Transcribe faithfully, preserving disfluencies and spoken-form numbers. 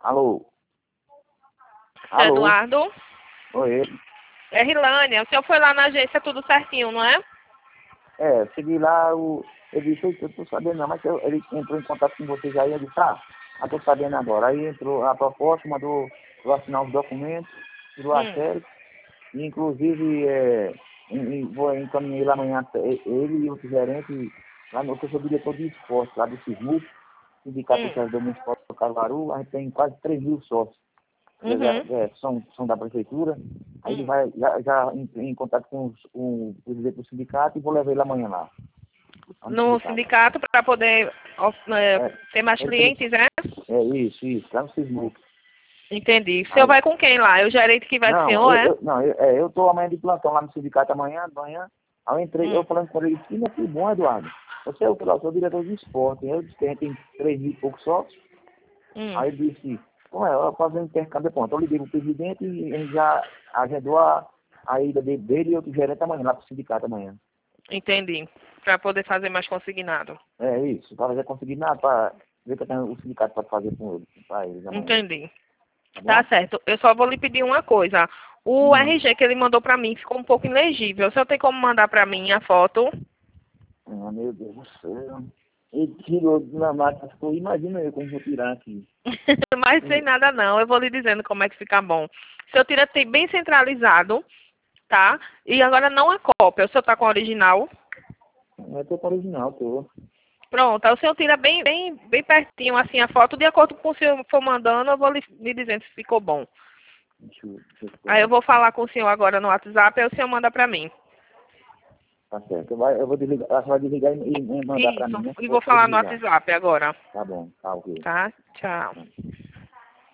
Alô? Seu Alô? Eduardo? Oi. É Rilânia. O senhor foi lá na agência tudo certinho, não é? É, eu cheguei lá, o, eu disse, "Eita, eu tô sabendo não, mas eu- ele entrou em contato com vocês aí, eu disse, ah, eu tô sabendo agora. Aí entrou a proposta, mandou eu assinar os documentos, tirou a Hum, série, e inclusive é, em- em- vou encaminhar lá amanhã e- ele e outro gerente, lá no, eu sou diretor de esporte, lá do SISMUC, Sindicato hum, do Servidor Municipal do Caruaru, a gente tem quase três mil sócios. Já, já, uhum, é, são, são da prefeitura, aí ele hum. vai já, já em, em contato com, os, com o presidente do sindicato e vou levar ele amanhã lá, lá no No sindicato. sindicato para poder ó, é, É, ter mais ele também, clientes, né? é isso, isso, lá no SISMUC. Entendi. O senhor Aí, vai com quem lá? É o gerente que vai com o não, senhor, eu, é? eu, não, eu, é, eu tô amanhã de plantão lá no sindicato amanhã, amanhã, aí eu entrei, eu Hum, falando com ele, que não é que bom, Eduardo. Você é o que lá, eu sou diretor de esporte, eu disse que a gente tem três mil e poucos sócios, hum. aí ele disse, como é, eu fazendo intercâmbio de ponto. Eu liguei pro presidente e ele já agendou a, a ida dele, dele e outro gerente amanhã, lá pro sindicato amanhã. Entendi. Para poder fazer mais consignado. É isso, para já conseguir nada, para ver que eu tenho o sindicato para fazer com ele, para eles amanhã, Entendi. tá Tá bom? certo. Eu só vou lhe pedir uma coisa. O Hum. R G que ele mandou para mim ficou um pouco ilegível. O senhor tem como mandar para mim a foto? Ah, meu Deus do céu. Ele tirou na máquina, ficou, imagina eu como vou tirar aqui. Mas sem nada não, eu vou lhe dizendo como é que fica bom. O senhor tira tem bem centralizado, tá? E agora não a cópia, o senhor tá com a original. Eu tô com o original, tô. Pronto, aí o senhor tira bem, bem, bem pertinho assim a foto, de acordo com o senhor for mandando, eu vou lhe, lhe dizendo se ficou bom. Deixa eu, deixa eu Aí eu ficar. vou falar com o senhor agora no WhatsApp, aí o senhor manda pra mim. Tá certo. Eu, vai, eu vou desligar, ela vai desligar e, e mandar pra Isso, mim, né? e Vou, vou vou falar no desligar. WhatsApp agora, Tá bom, tá ok. tá? Tchau.